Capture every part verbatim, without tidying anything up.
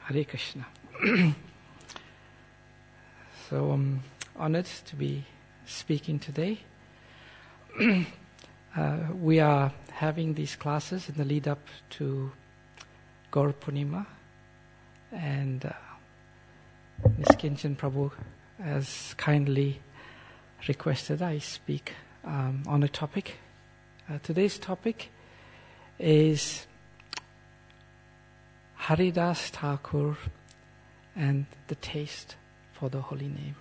Hare Krishna. So I'm honored to be speaking today. uh, we are having these classes in the lead up to Gaur Purnima, and uh, Niskinchan Prabhu has kindly requested I speak um, on a topic. Uh, today's topic is Haridas Thakur and the taste for the holy name.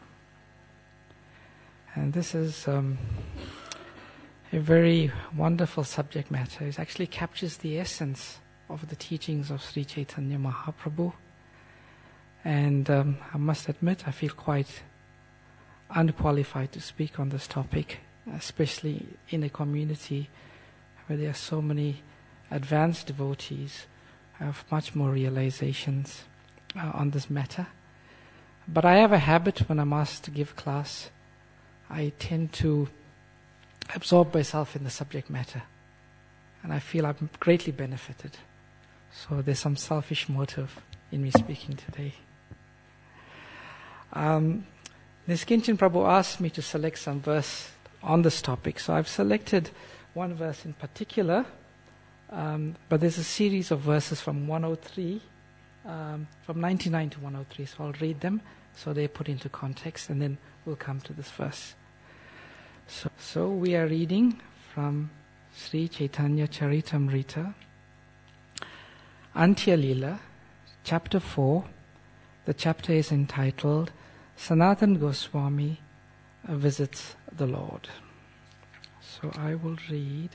And this is um, a very wonderful subject matter. It actually captures the essence of the teachings of Sri Chaitanya Mahaprabhu. And um, I must admit, I feel quite unqualified to speak on this topic, especially in a community where there are so many advanced devotees who have much more realizations uh, on this matter. But I have a habit when I'm asked to give class, I tend to absorb myself in the subject matter, and I feel I'm greatly benefited. So there's some selfish motive in me speaking today. Um, Niskinchan Prabhu asked me to select some verse on this topic, so I've selected one verse in particular, um, but there's a series of verses from one oh three, um, from ninety-nine to one oh three, so I'll read them so they're put into context, and then we'll come to this verse. So, so we are reading from Sri Chaitanya Charitamrita, Antya Lila, chapter four. The chapter is entitled Sanatana Goswami Visits the Lord. So I will read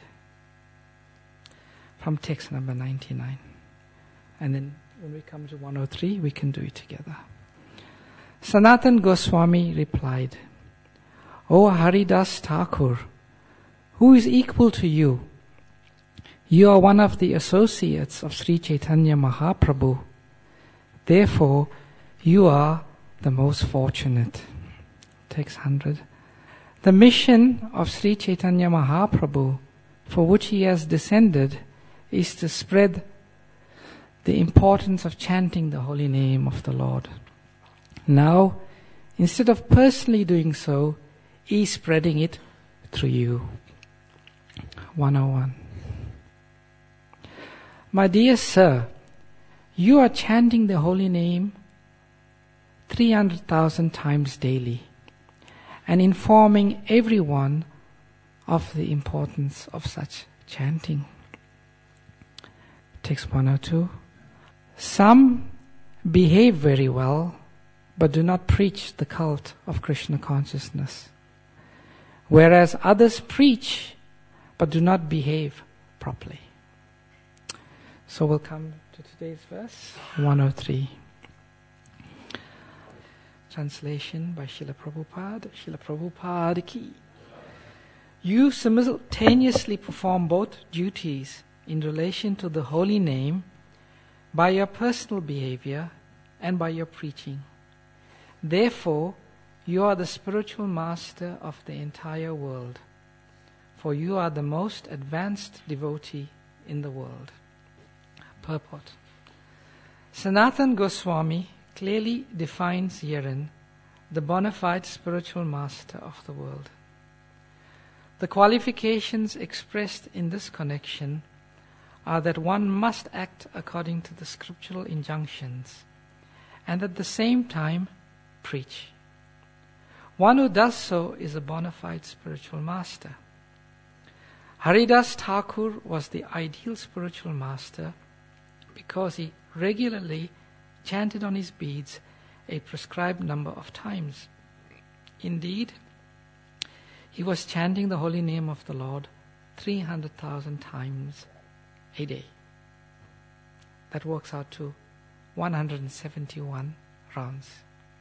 from text number ninety-nine. And then when we come to one oh three, we can do it together. Sanatana Goswami replied, O Haridas Thakur, who is equal to you? You are one of the associates of Sri Chaitanya Mahaprabhu. Therefore, you are the most fortunate. Text one hundred. The mission of Sri Chaitanya Mahaprabhu, for which he has descended, is to spread the importance of chanting the holy name of the Lord. Now, instead of personally doing so, he is spreading it through you. one oh one. My dear sir, you are chanting the holy name three hundred thousand times daily and informing everyone of the importance of such chanting. Text one oh two. Some behave very well, but do not preach the cult of Krishna consciousness, whereas others preach, but do not behave properly. So we'll come to today's verse, one oh three. Translation by Srila Prabhupada. Srila Prabhupada ki. You simultaneously perform both duties in relation to the holy name by your personal behavior and by your preaching. Therefore, you are the spiritual master of the entire world, for you are the most advanced devotee in the world. Purport. Sanatana Goswami clearly defines herein the bona fide spiritual master of the world. The qualifications expressed in this connection are that one must act according to the scriptural injunctions and at the same time preach. One who does so is a bona fide spiritual master. Haridas Thakur was the ideal spiritual master because he regularly chanted on his beads a prescribed number of times. Indeed, he was chanting the holy name of the Lord three hundred thousand times a day. That works out to one hundred seventy-one rounds.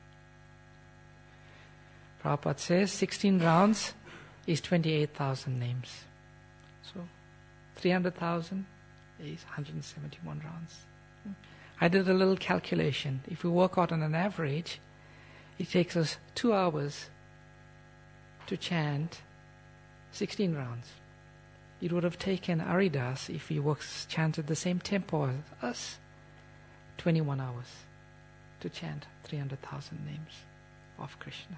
Prabhupada says sixteen rounds is twenty-eight thousand names. So three hundred thousand is one hundred seventy-one rounds. I did a little calculation. If we work out on an average, it takes us two hours to chant sixteen rounds. It would have taken Haridas, if he works chanted the same tempo as us, twenty-one hours. to chant three hundred thousand names of Krishna.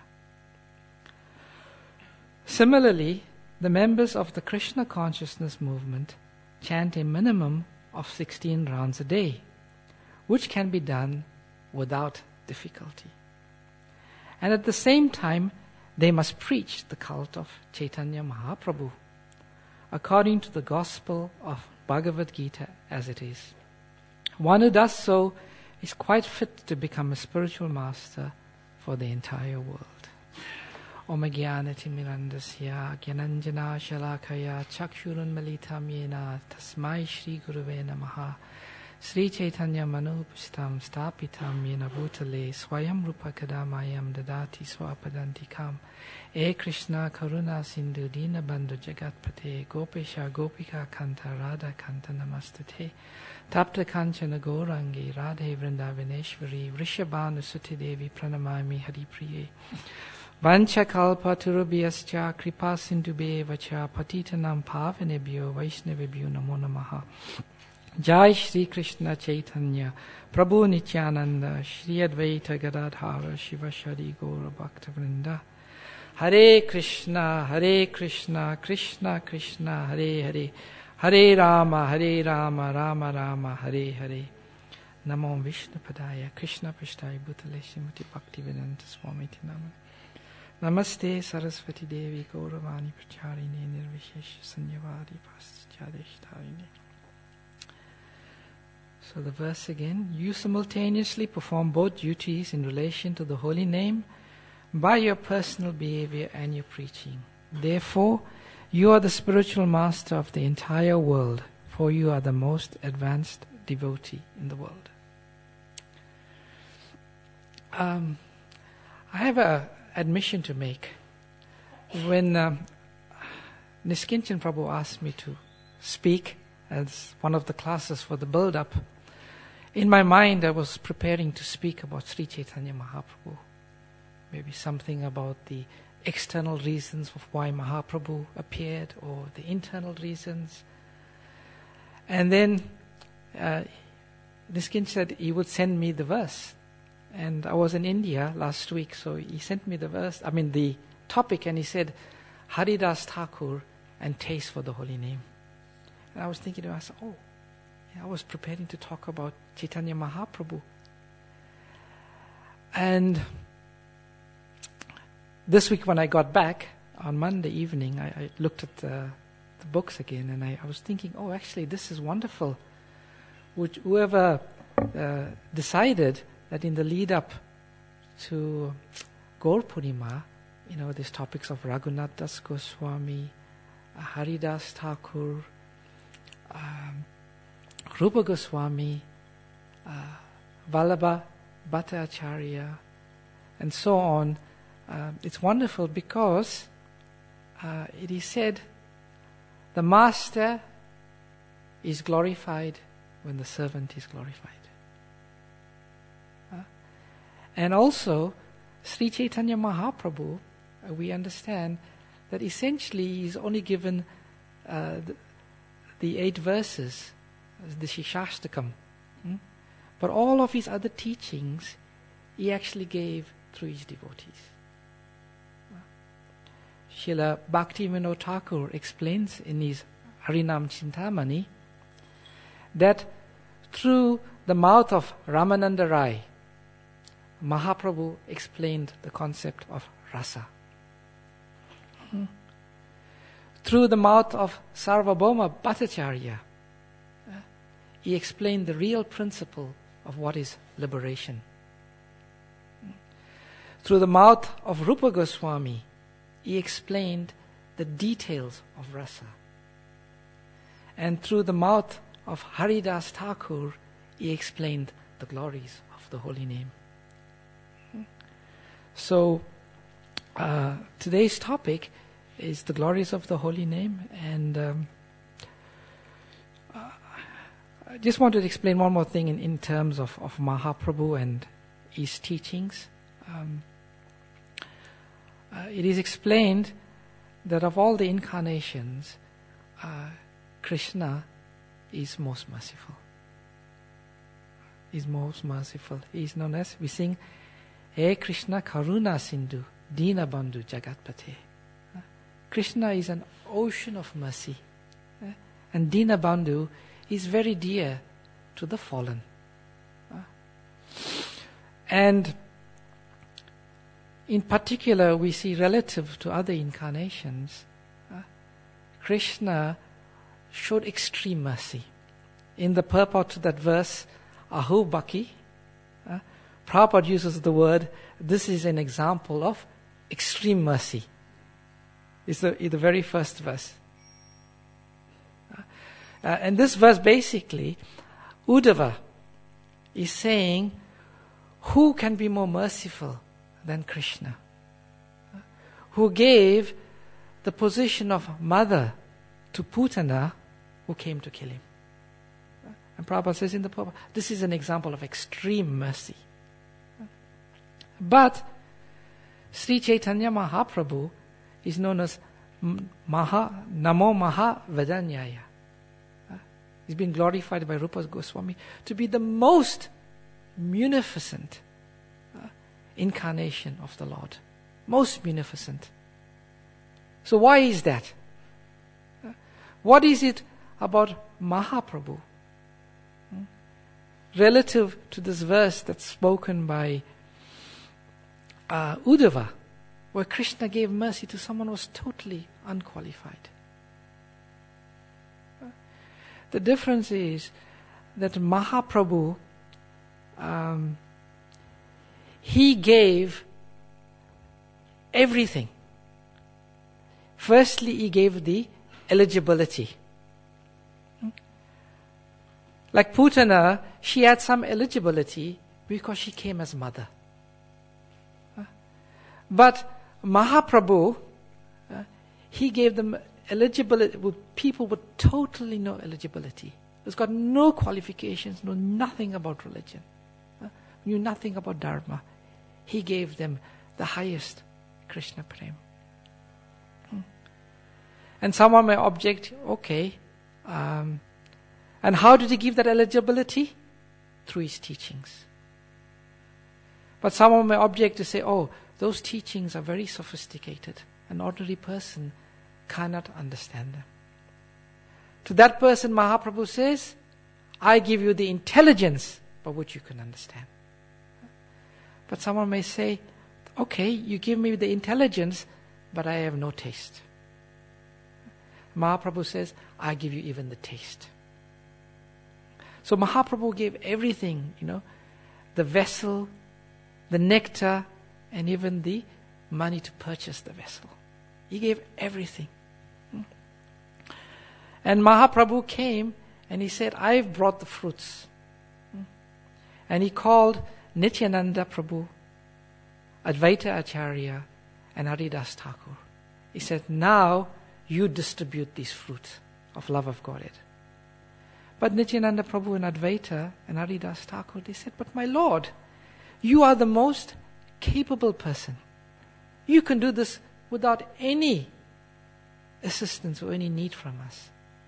Similarly, the members of the Krishna consciousness movement chant a minimum of sixteen rounds a day, which can be done without difficulty. And at the same time, they must preach the cult of Chaitanya Mahaprabhu, according to the gospel of Bhagavad Gita as it is. One who does so is quite fit to become a spiritual master for the entire world. Om Jnanatimirandasya Gyananjana Shalakaya Chakshurun Malitam Yena Tasmai Shri Guruve Namaha Sri Chaitanya Manupustam Stapitam Yena Bhutale Swayam Rupa Kadamayam Dadati Swapadantikam E Krishna Karuna Sindhu Dina Bandhu Jagatpate Gopesha Gopika Kanta Radha Kanta Namastate Tapta Kanchana Gourangi Radhe Vrindavaneshwari Vrishabhanu Suti Devi Pranamami Haripriye Vancha kalpa turubhyascha kripa sindhubhe vacha patitanam pavanebhyo vaishnavebhyo namo namaha. Jai Shri Krishna Chaitanya Prabhu Nityananda Shri Advaita Gadadhara Shiva Shari Gaura Bhakta Vrinda. Hare Krishna Hare Krishna Krishna Krishna Hare Hare Hare Rama Hare Rama Rama Rama Hare Hare. Namo Vishnu Padaya Krishna Prishthaya Bhutale Srimati Bhaktivedanta Swamiti Namah. Namaste Saraswati Devi Gauravani Pracharine Nirvishesha Sanyavadi Paschadeshtarine. So the verse again, you simultaneously perform both duties in relation to the holy name by your personal behavior and your preaching. Therefore, you are the spiritual master of the entire world, for you are the most advanced devotee in the world. Um, I have a admission to make. When um, Niskinchan Prabhu asked me to speak as one of the classes for the build-up, in my mind I was preparing to speak about Sri Chaitanya Mahaprabhu. Maybe something about the external reasons of why Mahaprabhu appeared, or the internal reasons. And then uh, Niskin said he would send me the verse. And I was in India last week, so he sent me the verse, I mean the topic, and he said, Haridas Thakur and taste for the holy name. And I was thinking to myself, oh, yeah, I was preparing to talk about Chaitanya Mahaprabhu. And this week when I got back, on Monday evening, I, I looked at the, the books again, and I, I was thinking, oh, actually, this is wonderful. Which, whoever uh, decided that in the lead up to Gaur Purnima, you know, these topics of Raghunath Das Goswami, uh, Haridas Thakur, um, Rupa Goswami, uh, Vallabha Bhattacharya, and so on. Uh, it's wonderful because uh, it is said the master is glorified when the servant is glorified. Uh, and also, Sri Chaitanya Mahaprabhu, uh, we understand that essentially he is only given uh, the, the eight verses, the Shikshashtakam. Hmm? But all of his other teachings, he actually gave through his devotees. Srila Bhaktivinoda Thakur explains in his Harinam Chintamani that through the mouth of Ramananda Rai, Mahaprabhu explained the concept of rasa. Hmm. Through the mouth of Sarvabhauma Bhattacharya, uh, he explained the real principle of what is liberation. Hmm. Through the mouth of Rupa Goswami, he explained the details of rasa. And through the mouth of Haridas Thakur, he explained the glories of the holy name. So, uh, today's topic is the glories of the holy name, and um, uh, I just wanted to explain one more thing in, in terms of, of Mahaprabhu and his teachings. Um, uh, it is explained that of all the incarnations, uh, Krishna is most merciful. is most merciful. He is known as, we sing, He Krishna Karuna Sindhu, Dina Bandhu Jagatpate. Krishna is an ocean of mercy. And Dina Bandhu is very dear to the fallen. And in particular, we see relative to other incarnations, Krishna showed extreme mercy. In the purport to that verse, Ahu Baki, uh, Prabhupada uses the word, this is an example of extreme mercy. It's the, it's the very first verse. Uh, uh, and this verse basically, Uddhava is saying, who can be more merciful than Krishna? Uh, who gave the position of mother to Putana, who came to kill him. And Prabhupada says in the Prabhupada, this is an example of extreme mercy. But Sri Chaitanya Mahaprabhu is known as Maha, Namo Maha Vedanyaya. He's been glorified by Rupa Goswami to be the most munificent uh, incarnation of the Lord. Most munificent. So why is that? Uh, what is it about Mahaprabhu? Hmm? Relative to this verse that's spoken by uh, Uddhava, where Krishna gave mercy to someone who was totally unqualified. Uh, the difference is that Mahaprabhu, um, he gave everything. Firstly, he gave the eligibility. Like Putana, she had some eligibility because she came as mother. But Mahaprabhu, uh, he gave them eligibility with people with totally no eligibility. Who's got no qualifications, know nothing about religion, uh, knew nothing about Dharma. He gave them the highest Krishna Prem. Hmm. And someone may object, okay, um, and how did he give that eligibility? Through his teachings. But someone may object to say, oh, those teachings are very sophisticated. An ordinary person cannot understand them. To that person, Mahaprabhu says, I give you the intelligence by which you can understand. But someone may say, okay, you give me the intelligence, but I have no taste. Mahaprabhu says, I give you even the taste. So Mahaprabhu gave everything, you know, the vessel, the nectar, and even the money to purchase the vessel. He gave everything. And Mahaprabhu came and he said, I've brought the fruits. And he called Nityananda Prabhu, Advaita Acharya, and Haridas Thakur. He said, now you distribute these fruits of love of Godhead. But Nityananda Prabhu and Advaita and Haridas Thakur, they said, but my Lord, you are the most capable person. You can do this without any assistance or any need from us.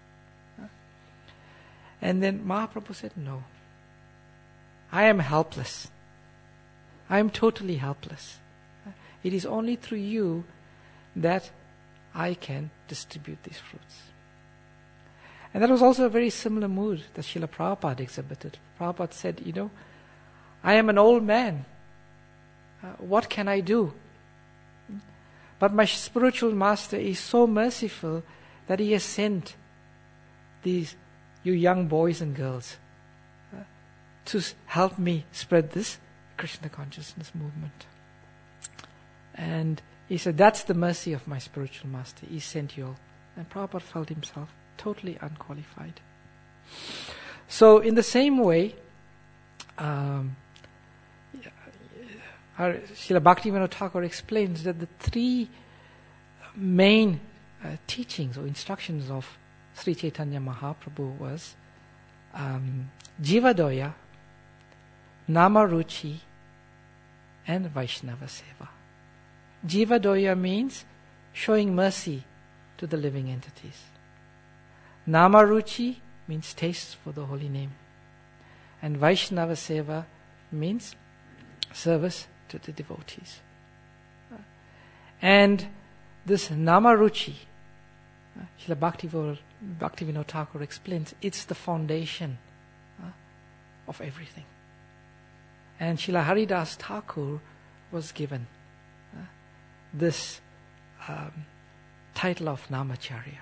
And then Mahaprabhu said, no. I am helpless. I am totally helpless. It is only through you that I can distribute these fruits. And that was also a very similar mood that Srila Prabhupada exhibited. Prabhupada said, you know, I am an old man. Uh, what can I do? But my spiritual master is so merciful that he has sent these, you young boys and girls, uh, to help me spread this Krishna consciousness movement. And he said, that's the mercy of my spiritual master. He sent you all. And Prabhupada felt himself totally unqualified. So in the same way, um, our Srila Bhaktivinoda Thakur explains that the three main uh, teachings or instructions of Sri Chaitanya Mahaprabhu was um, Jivadoya, Namaruchi, and Vaishnava Seva. Jivadoya means showing mercy to the living entities. Namaruchi means taste for the holy name. And Vaishnava Seva means service to the devotees. And this Namaruchi, uh, Srila Bhaktivinoda Bhaktivinoda Thakur explains, it's the foundation uh, of everything. And Srila Haridas Thakur was given uh, this um, title of Namacharya.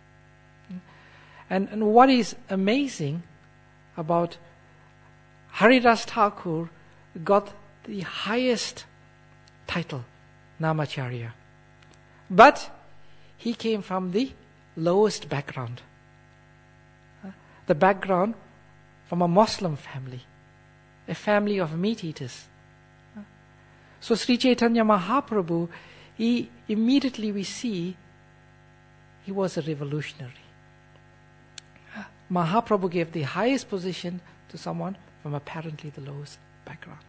And, and what is amazing about Haridas Thakur got the highest title, Namacharya. But he came from the lowest background. Uh, the background from a Muslim family, a family of meat eaters. Uh, so Sri Chaitanya Mahaprabhu, he immediately we see he was a revolutionary. Uh, Mahaprabhu gave the highest position to someone from apparently the lowest background.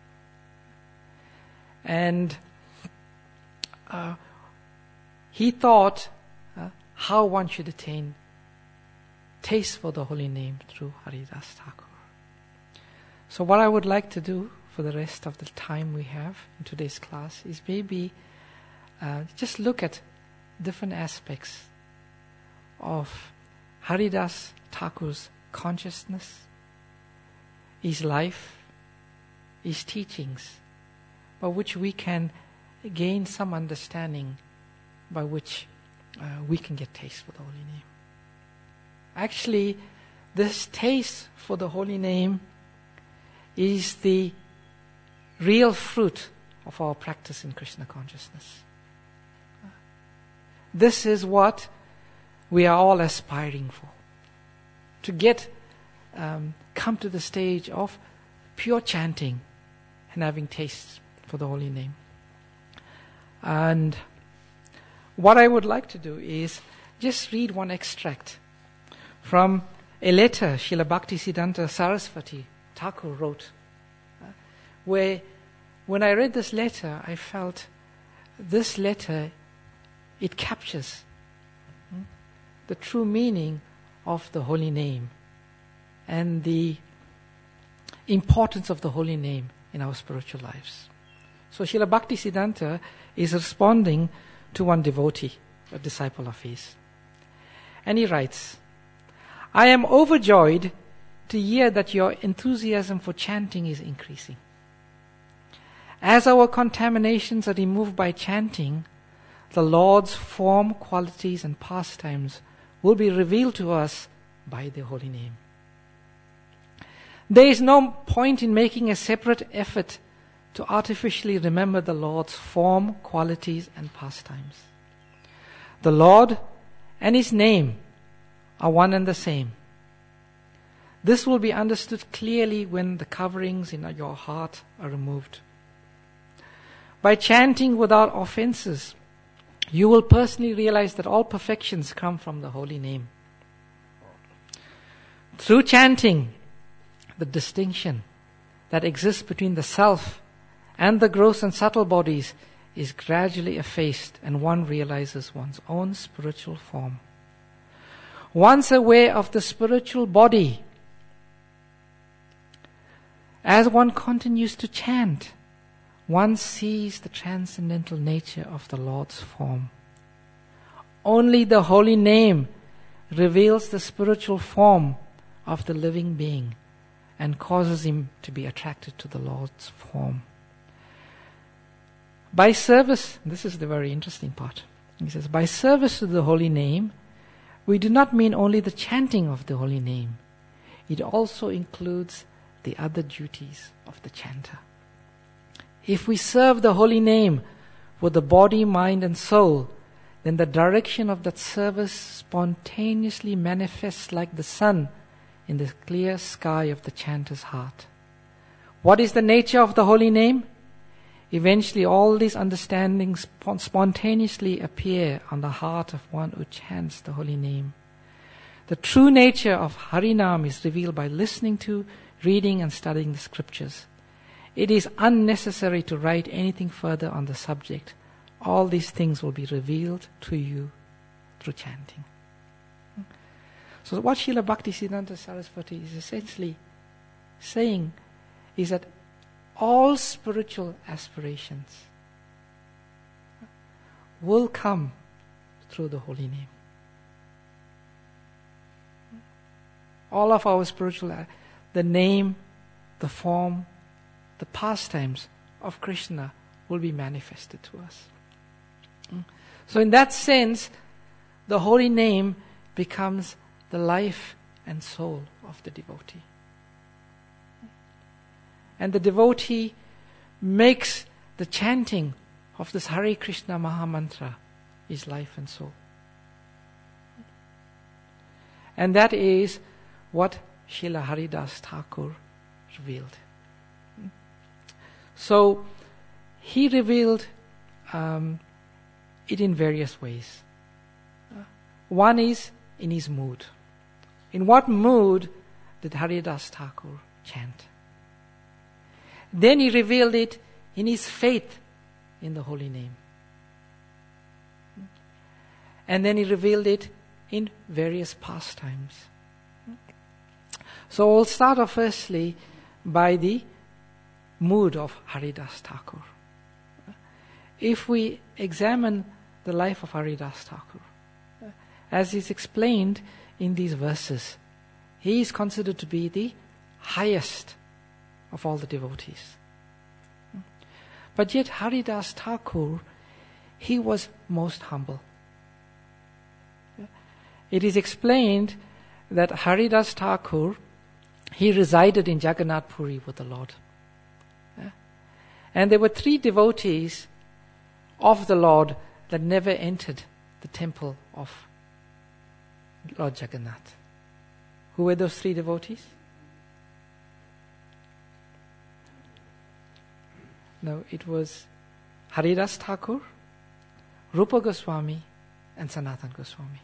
And uh, he thought uh, how one should attain taste for the holy name through Haridas Thakur. So what I would like to do for the rest of the time we have in today's class is maybe uh, just look at different aspects of Haridas Thakur's consciousness, his life, his teachings, by which we can gain some understanding by which uh, we can get taste for the holy name. Actually, this taste for the holy name is the real fruit of our practice in Krishna consciousness. This is what we are all aspiring for. To get, um, come to the stage of pure chanting and having taste for the holy name. And what I would like to do is just read one extract from a letter Srila Bhaktisiddhanta Saraswati Thakur wrote, uh, where when I read this letter, I felt this letter, it captures hmm, the true meaning of the holy name and the importance of the holy name in our spiritual lives. So Srila Bhaktisiddhanta is responding to one devotee, a disciple of his. And he writes, I am overjoyed to hear that your enthusiasm for chanting is increasing. As our contaminations are removed by chanting, the Lord's form, qualities and pastimes will be revealed to us by the holy name. There is no point in making a separate effort to artificially remember the Lord's form, qualities and pastimes. The Lord and His name are one and the same. This will be understood clearly when the coverings in your heart are removed. By chanting without offenses, you will personally realize that all perfections come from the holy name. Through chanting, the distinction that exists between the self and the gross and subtle bodies is gradually effaced, and one realizes one's own spiritual form. Once aware of the spiritual body, as one continues to chant, one sees the transcendental nature of the Lord's form. Only the holy name reveals the spiritual form of the living being and causes him to be attracted to the Lord's form. By service, this is the very interesting part. He says, by service to the holy name, we do not mean only the chanting of the holy name. It also includes the other duties of the chanter. If we serve the holy name with the body, mind and soul, then the direction of that service spontaneously manifests like the sun in the clear sky of the chanter's heart. What is the nature of the holy name? Eventually all these understandings spontaneously appear on the heart of one who chants the holy name. The true nature of Harinam is revealed by listening to, reading and studying the scriptures. It is unnecessary to write anything further on the subject. All these things will be revealed to you through chanting. So what Srila Bhaktisiddhanta Saraswati is essentially saying is that all spiritual aspirations will come through the holy name. All of our spiritual, the name, the form, the pastimes of Krishna will be manifested to us. So in that sense, the holy name becomes the life and soul of the devotee. And the devotee makes the chanting of this Hare Krishna Maha Mantra his life and soul. And that is what Srila Haridas Thakur revealed. So he revealed um, it in various ways. Uh, one is in his mood. In what mood did Haridas Thakur chant? Then he revealed it in his faith in the holy name. And then he revealed it in various pastimes. So we'll start off firstly by the mood of Haridas Thakur. If we examine the life of Haridas Thakur, as is explained in these verses, he is considered to be the highest of all the devotees. But yet Haridas Thakur, he was most humble. It is explained that Haridas Thakur, he resided in Jagannath Puri with the Lord. And there were three devotees of the Lord that never entered the temple of Lord Jagannath. Who were those three devotees? No, it was Haridas Thakur, Rupa Goswami, and Sanatana Goswami.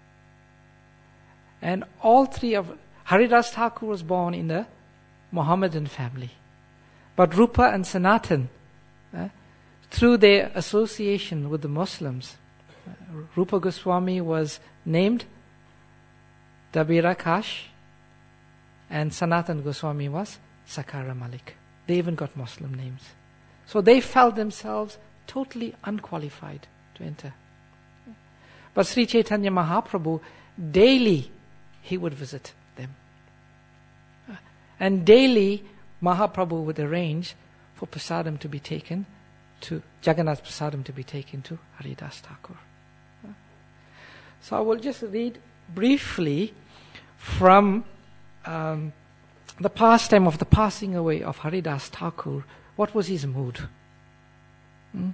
And all three of Haridas Thakur was born in a Mohammedan family. But Rupa and Sanatan, uh, through their association with the Muslims, uh, Rupa Goswami was named Dabira Kash, and Sanatan Goswami was Sakara Malik. They even got Muslim names. So they felt themselves totally unqualified to enter. But Sri Chaitanya Mahaprabhu, daily he would visit them. And daily Mahaprabhu would arrange for prasadam to be taken to, Jagannath prasadam to be taken to Haridas Thakur. So I will just read briefly from um, the pastime of the passing away of Haridas Thakur. What was his mood? Hmm?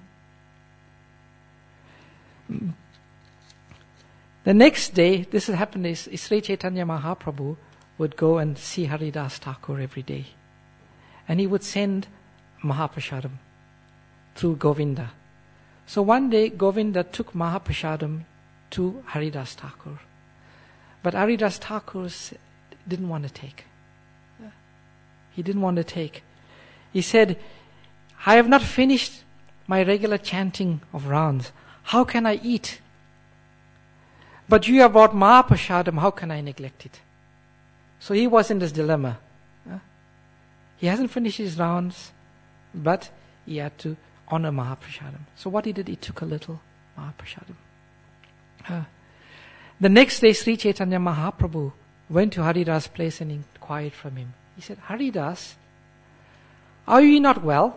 Hmm. The next day, this had happened, is Sri Chaitanya Mahaprabhu would go and see Haridas Thakur every day. And he would send Mahaprasadam through Govinda. So one day, Govinda took Mahaprasadam to Haridas Thakur. But Haridas Thakur didn't want to take. He didn't want to take. He said, I have not finished my regular chanting of rounds. How can I eat? But you have brought Mahaprasadam, how can I neglect it? So he was in this dilemma. He hasn't finished his rounds, but he had to honor Mahaprasadam. So what he did, he took a little Mahaprasadam. Uh, the next day, Sri Chaitanya Mahaprabhu went to Haridas' place and inquired from him. He said, Haridas, are you not well?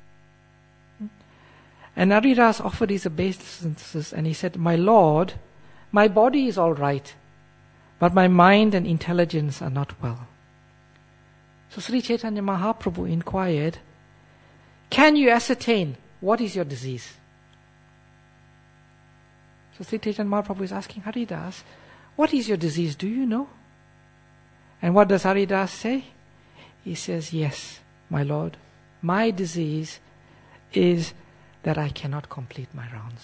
And Haridas offered his obeisances and he said, My Lord, my body is all right, but my mind and intelligence are not well. So Sri Chaitanya Mahaprabhu inquired, can you ascertain what is your disease? So Sri Chaitanya Mahaprabhu is asking Haridas, what is your disease? Do you know? And what does Haridas say? He says, yes, my Lord, my disease is that I cannot complete my rounds.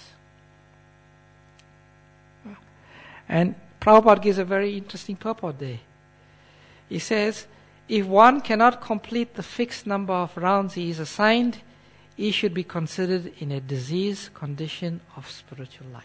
And Prabhupada gives a very interesting purport there. He says, if one cannot complete the fixed number of rounds he is assigned, he should be considered in a disease condition of spiritual life.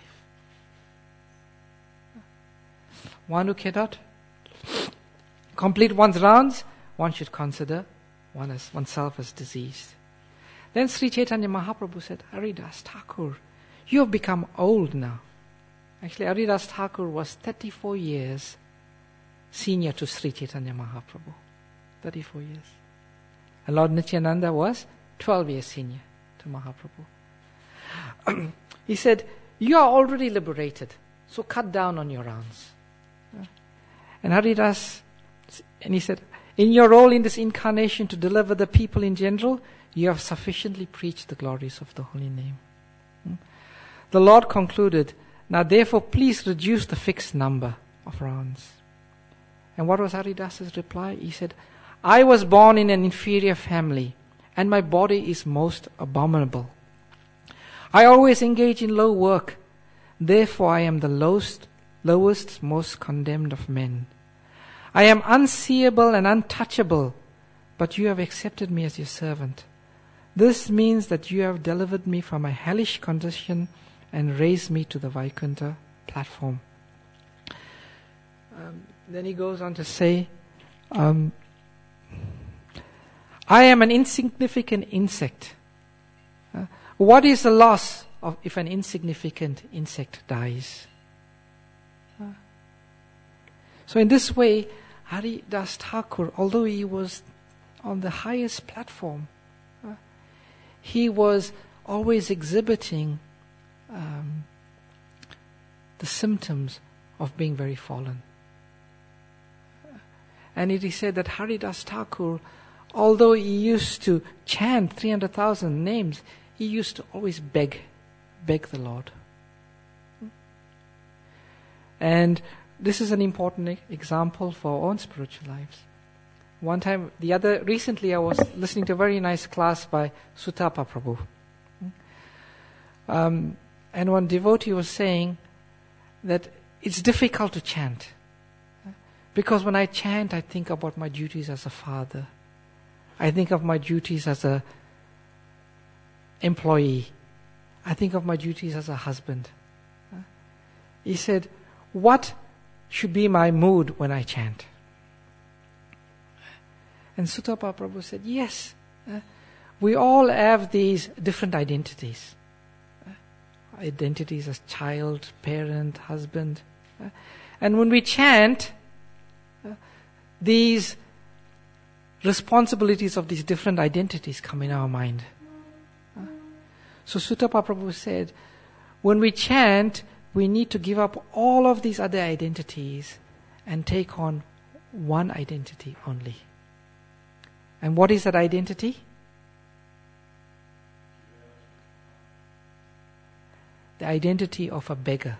One who cannot complete one's rounds, one should consider one as, oneself as diseased. Then Sri Chaitanya Mahaprabhu said, Haridas Thakur, you have become old now. Actually, Haridas Thakur was thirty-four years senior to Sri Chaitanya Mahaprabhu. thirty-four years. And Lord Nityananda was twelve years senior to Mahaprabhu. He said, you are already liberated, so cut down on your rounds. And Haridas, and he said, in your role in this incarnation to deliver the people in general, you have sufficiently preached the glories of the holy name. The Lord concluded, now therefore please reduce the fixed number of rounds. And what was Haridas's reply? He said, I was born in an inferior family, and my body is most abominable. I always engage in low work, therefore I am the lowest, lowest, most condemned of men. I am unseeable and untouchable, but you have accepted me as your servant. This means that you have delivered me from a hellish condition and raised me to the Vaikuntha platform. Um, then he goes on to say, um, I am an insignificant insect. Uh, what is the loss of if an insignificant insect dies? Uh, so in this way, Haridas Thakur, although he was on the highest platform, uh, he was always exhibiting um, the symptoms of being very fallen. And it is said that Haridas Thakur, although he used to chant three hundred thousand names, he used to always beg, beg the Lord. And this is an important e- example for our own spiritual lives. One time, the other, recently I was listening to a very nice class by Sutapa Prabhu. Um, and one devotee was saying that it's difficult to chant. Because when I chant, I think about my duties as a father. I think of my duties as a employee. I think of my duties as a husband. He said, what should be my mood when I chant? And Sutapa Prabhu said, yes, uh, we all have these different identities. Uh, identities as child, parent, husband. Uh, and when we chant, uh, these responsibilities of these different identities come in our mind. Uh, so Sutapa Prabhu said, when we chant, we need to give up all of these other identities and take on one identity only. And what is that identity? The identity of a beggar.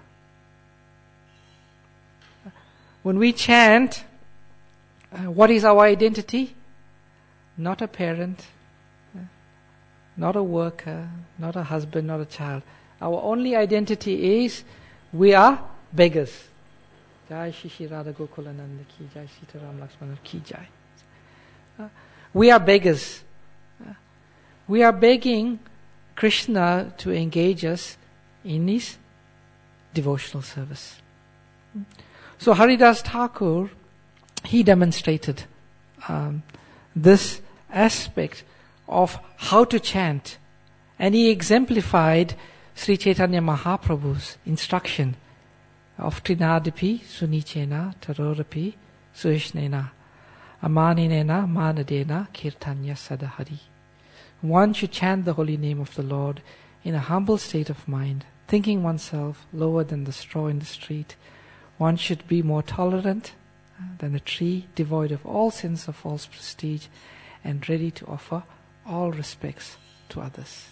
When we chant, uh, what is our identity? Not a parent, uh, not a worker, not a husband, not a child. Our only identity is we are beggars. Jai Shri Shri Radha Gokulananda ki jai, Sita Ram Lakshmana ki jai. Uh, we are beggars. Uh, we are begging Krishna to engage us in his devotional service. So Haridas Thakur, he demonstrated um, this aspect of how to chant, and he exemplified Sri Chaitanya Mahaprabhu's instruction of Trinadipi Sunichena Tarorapi Suishnena Amaninena Manadena Kirtanya Sadahari. One should chant the holy name of the Lord in a humble state of mind, thinking oneself lower than the straw in the street. One should be more tolerant than a tree, devoid of all sense of false prestige, and ready to offer all respects to others.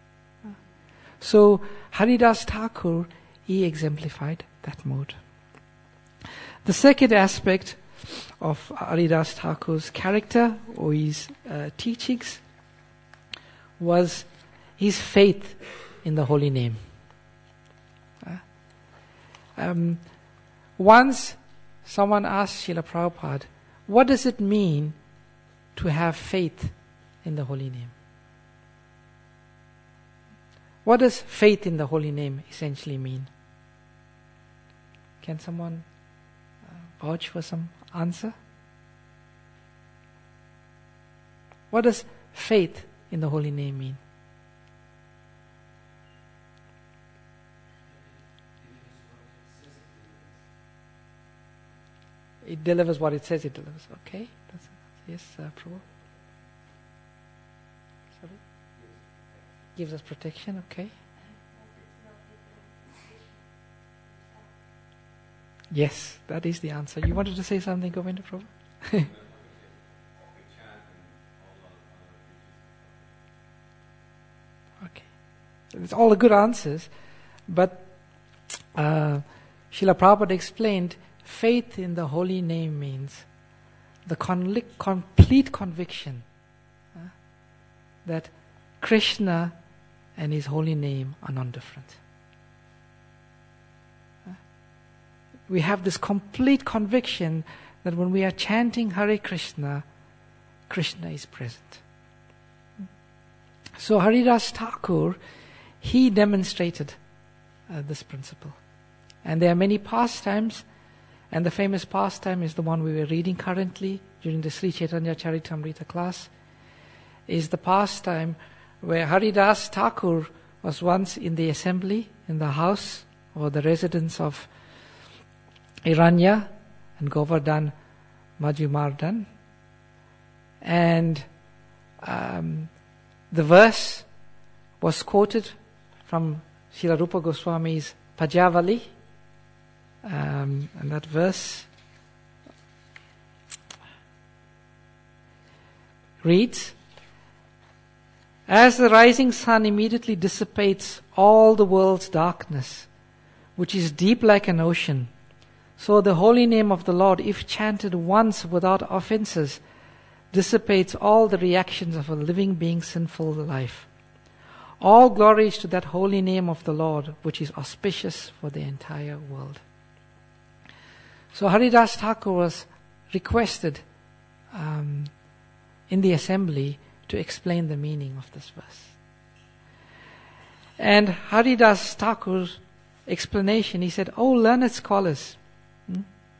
So Haridas Thakur, he exemplified that mode. The second aspect of Haridas Thakur's character or his uh, teachings was his faith in the holy name. Uh, um, once someone asked Srila Prabhupada, what does it mean to have faith in the holy name? What does faith in the holy name essentially mean? Can someone uh, vouch for some answer? What does faith in the holy name mean? It delivers what it says it delivers. Okay. That's, yes, uh, Prabhu. Sorry. Gives us protection. Okay. Yes, that is the answer. You wanted to say something, Govinda Prabhu? Okay. It's all the good answers, but uh, Srila Prabhupada explained faith in the holy name means the con- complete conviction uh, that Krishna and his holy name are non-different. Uh, we have this complete conviction that when we are chanting Hare Krishna, Krishna is present. So Haridas Thakur, he demonstrated uh, this principle. And there are many pastimes, and the famous pastime is the one we were reading currently during the Sri Chaitanya Charitamrita class, is the pastime where Haridas Thakur was once in the assembly, in the house or the residence of Iranya and Govardhan Majumardhan. And um, the verse was quoted from Srila Rupa Goswami's Pajavali. Um, and that verse reads, "As the rising sun immediately dissipates all the world's darkness, which is deep like an ocean, so the holy name of the Lord, if chanted once without offenses, dissipates all the reactions of a living being's sinful life. All glories to that holy name of the Lord, which is auspicious for the entire world." So Haridas Thakur was requested um, in the assembly to explain the meaning of this verse. And Haridas Thakur's explanation, he said, "Oh, learned scholars." Hmm?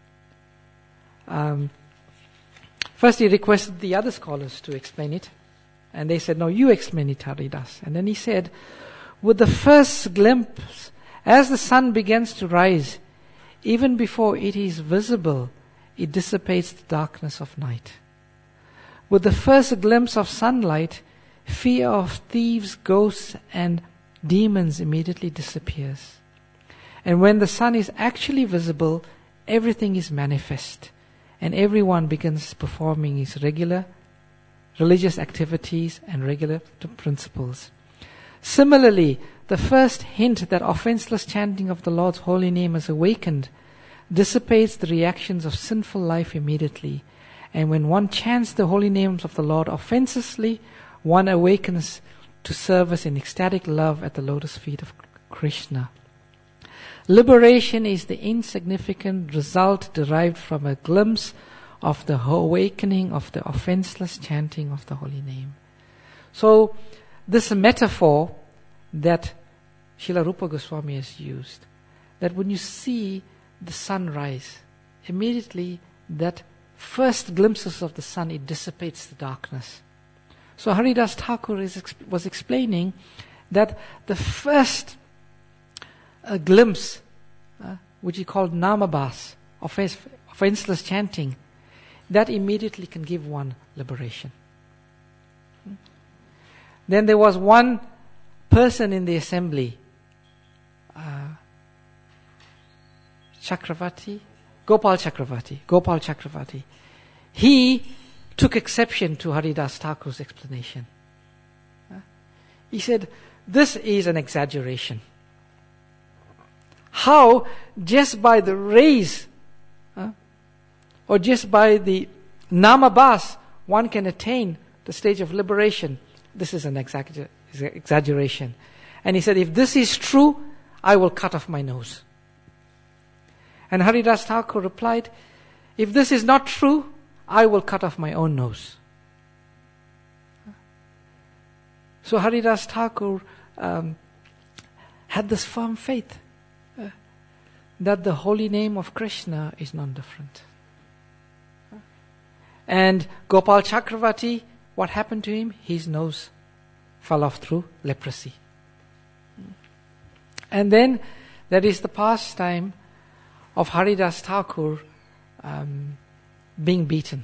Um, first he requested the other scholars to explain it. And they said, "No, you explain it, Haridas." And then he said, "With the first glimpse, as the sun begins to rise, even before it is visible, it dissipates the darkness of night. With the first glimpse of sunlight, fear of thieves, ghosts, and demons immediately disappears. And when the sun is actually visible, everything is manifest, and everyone begins performing his regular religious activities and regular principles. Similarly, the first hint that offenseless chanting of the Lord's holy name is awakened dissipates the reactions of sinful life immediately. And when one chants the holy names of the Lord offensively, one awakens to service in ecstatic love at the lotus feet of Krishna. Liberation is the insignificant result derived from a glimpse of the awakening of the offenseless chanting of the holy name. So, this metaphor that Srila Rupa Goswami has used, that when you see the sun rise, immediately that first glimpses of the sun, it dissipates the darkness. So Haridas Thakur is, was explaining that the first uh, glimpse, uh, which he called namabhas, offense, offenseless chanting, that immediately can give one liberation. Hmm? Then there was one person in the assembly, uh, Chakravarti, Gopal Chakravarti, Gopal Chakravarti. He took exception to Haridas Thakur's explanation. Uh, he said, "This is an exaggeration. How just by the rays uh, or just by the namabhas one can attain the stage of liberation? This is an exagger- exaggeration." And he said, "If this is true, I will cut off my nose." And Haridas Thakur replied, "If this is not true, I will cut off my own nose." So Haridas Thakur um, had this firm faith uh, that the holy name of Krishna is non-different. And Gopal Chakravarti what happened to him? His nose fell off through leprosy. And then there is the pastime of Haridas Thakur um, being beaten.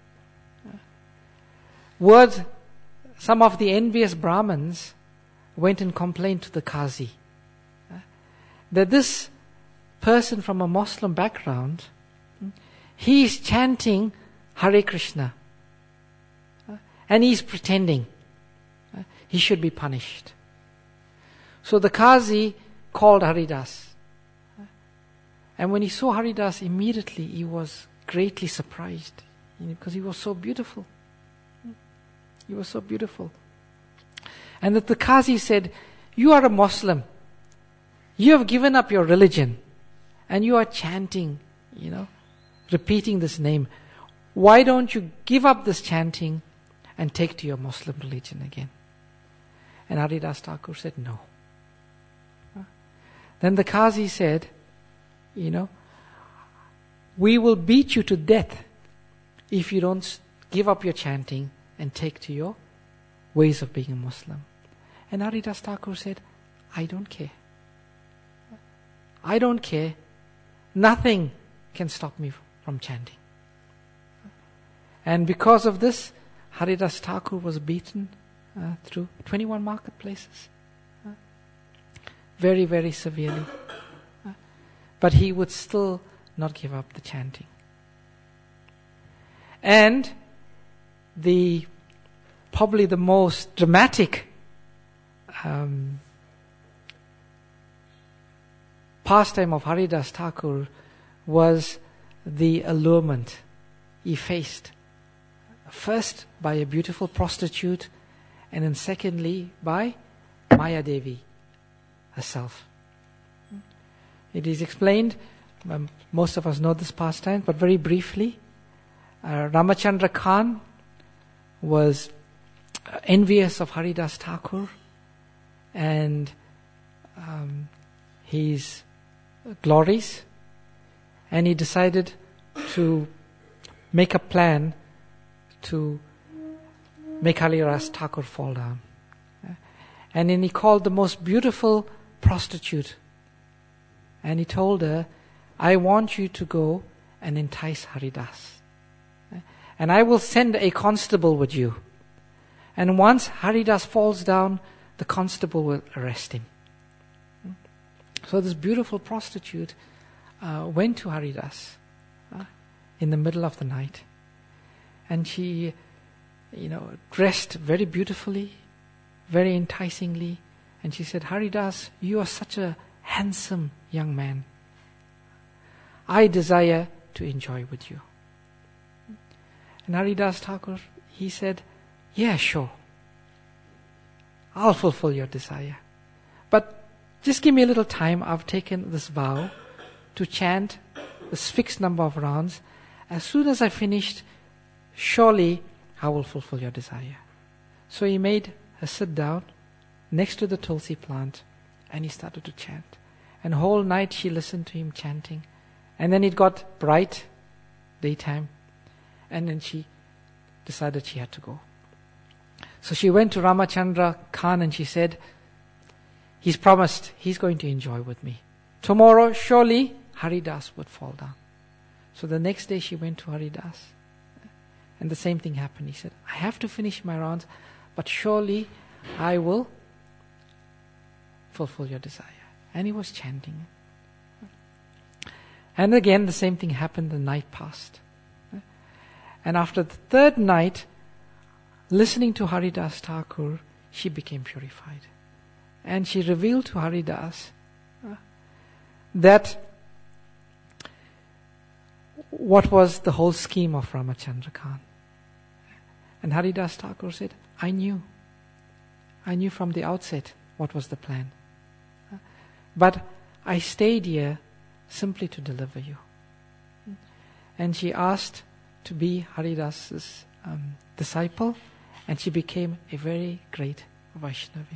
Word, some of the envious Brahmins went and complained to the Qazi uh, that this person from a Muslim background, he is chanting Hare Krishna uh, and he is pretending. Uh, he should be punished. So the Qazi called Haridas. Uh, and when he saw Haridas, immediately he was greatly surprised, you know, because he was so beautiful. He was so beautiful. And that the Qazi said, you are a Muslim. You have given up your religion. And you are chanting, you know, repeating this name. Why don't you give up this chanting and take to your Muslim religion again? And Haridas Thakur said, no. Then the Qazi said, you know, we will beat you to death if you don't give up your chanting and take to your ways of being a Muslim. And Haridas Thakur said, I don't care. I don't care. Nothing can stop me from chanting. And because of this, Haridas Thakur was beaten uh, through twenty-one marketplaces. Uh, very, very severely. Uh, but he would still not give up the chanting. And the probably the most dramatic um, pastime of Haridas Thakur was the allurement he faced. First by a beautiful prostitute, and then secondly by Maya Devi herself. It is explained, um, most of us know this pastime, but very briefly, uh, Ramachandra Khan was envious of Haridas Thakur and um, his glories, and he decided to make a plan to make Haridas Thakur fall down. And then he called the most beautiful prostitute and he told her, I want you to go and entice Haridas. And I will send a constable with you. And once Haridas falls down, the constable will arrest him. So this beautiful prostitute uh, went to Haridas uh, in the middle of the night. And she, you know, dressed very beautifully, very enticingly. And she said, Haridas, you are such a handsome young man. I desire to enjoy with you. And Haridas Thakur, he said, yeah, sure. I'll fulfill your desire. But just give me a little time. I've taken this vow to chant this fixed number of rounds. As soon as I finished, surely I will fulfill your desire. So he made her sit down next to the tulsi plant and he started to chant. And whole night she listened to him chanting. And then it got bright, daytime. And then she decided she had to go. So she went to Ramachandra Khan and she said, he's promised he's going to enjoy with me. Tomorrow, surely Haridas would fall down. So the next day she went to Haridas. And the same thing happened. He said, I have to finish my rounds, but surely I will fulfill your desire. And he was chanting. And again, the same thing happened. The night passed. And after the third night, listening to Haridas Thakur, she became purified. And she revealed to Haridas uh, that what was the whole scheme of Ramachandra Khan. And Haridas Thakur said, I knew. I knew from the outset what was the plan. Uh, but I stayed here simply to deliver you. And she asked to be Haridas's um, disciple, and she became a very great Vaishnavi.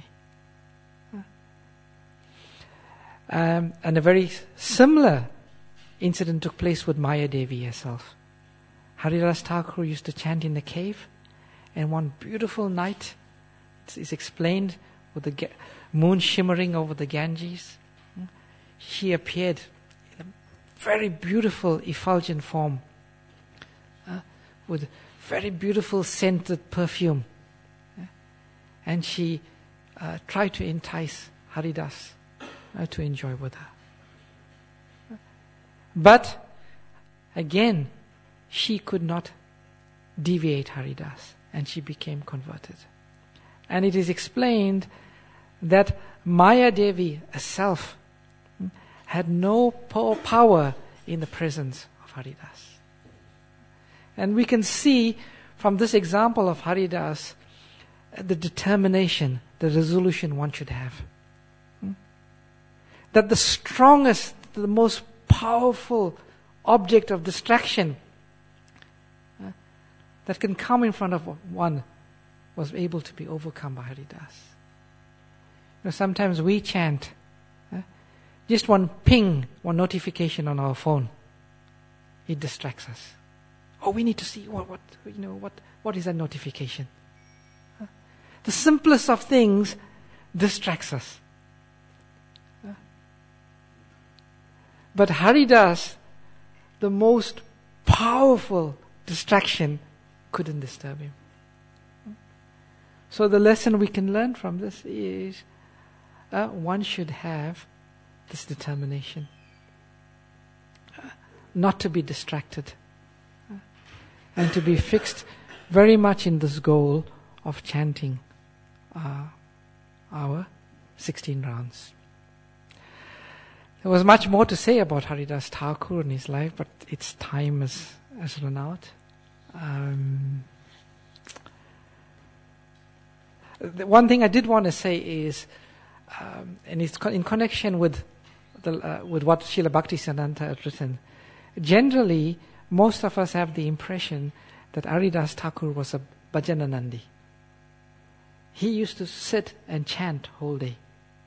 Um, and a very similar incident took place with Maya Devi herself. Haridas Thakur used to chant in the cave, and one beautiful night, it's explained with the ga- moon shimmering over the Ganges, she appeared in a very beautiful effulgent form, uh, with very beautiful scented perfume. Uh, and she uh, tried to entice Haridas uh, to enjoy with her. But again, she could not deviate Haridas, and she became converted. And it is explained that Maya Devi herself had no po- power in the presence of Haridas. And we can see from this example of Haridas uh, the determination, the resolution one should have. Hmm? That the strongest, the most powerful object of distraction uh, that can come in front of one was able to be overcome by Haridas. You know, sometimes we chant, uh, just one ping, one notification on our phone, it distracts us. Oh, we need to see what, what you know, what, what is that notification? Uh, the simplest of things distracts us. Uh, but Haridas, the most powerful distraction, couldn't disturb him. So the lesson we can learn from this is uh, one should have this determination uh, not to be distracted uh, and to be fixed very much in this goal of chanting uh, our sixteen rounds. There was much more to say about Haridas Thakur and his life, but its time has, has run out. Um, The one thing I did want to say is, um, and it's in connection with the, uh, with what Srila Bhaktisiddhanta had written. Generally, most of us have the impression that Haridas Thakur was a Bhajananandi. He used to sit and chant whole day.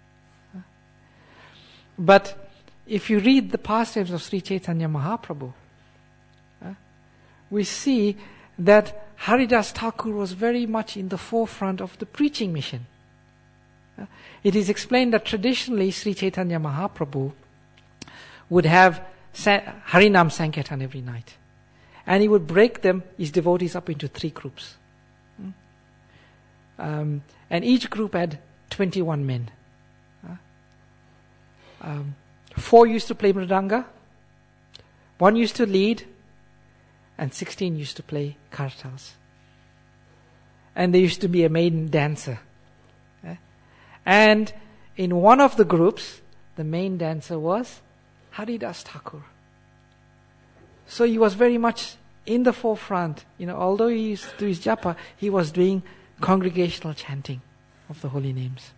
But if you read the pastimes of Sri Chaitanya Mahaprabhu, uh, we see that Haridas Thakur was very much in the forefront of the preaching mission. Uh, it is explained that traditionally Sri Chaitanya Mahaprabhu would have sa- Harinam Sankirtan every night. And he would break them, his devotees, up into three groups. Mm. Um, and each group had twenty-one men. Uh, um, four used to play mridanga, one used to lead, and sixteen used to play kartals. And there used to be a maiden dancer. Eh? And in one of the groups, the main dancer was Haridas Thakur. So he was very much in the forefront. You know, although he used to do his japa, he was doing congregational chanting of the holy names.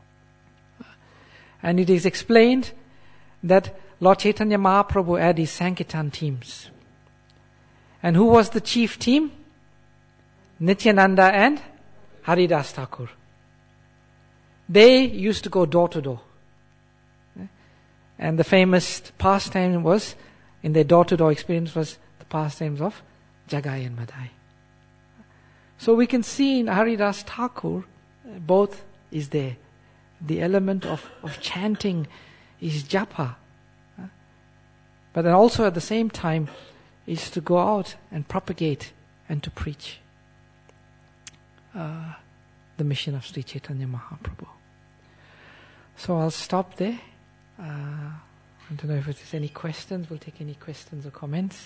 And it is explained that Lord Chaitanya Mahaprabhu had his Sankirtan teams. And who was the chief team? Nityananda and Haridas Thakur. They used to go door to door. And the famous pastime was, in their door to door experience, was the pastimes of Jagai and Madai. So we can see in Haridas Thakur, both is there. The element of, of chanting is japa. But then also at the same time, is to go out and propagate and to preach uh, the mission of Sri Chaitanya Mahaprabhu. So I'll stop there. Uh, I don't know if there's any questions. We'll take any questions or comments.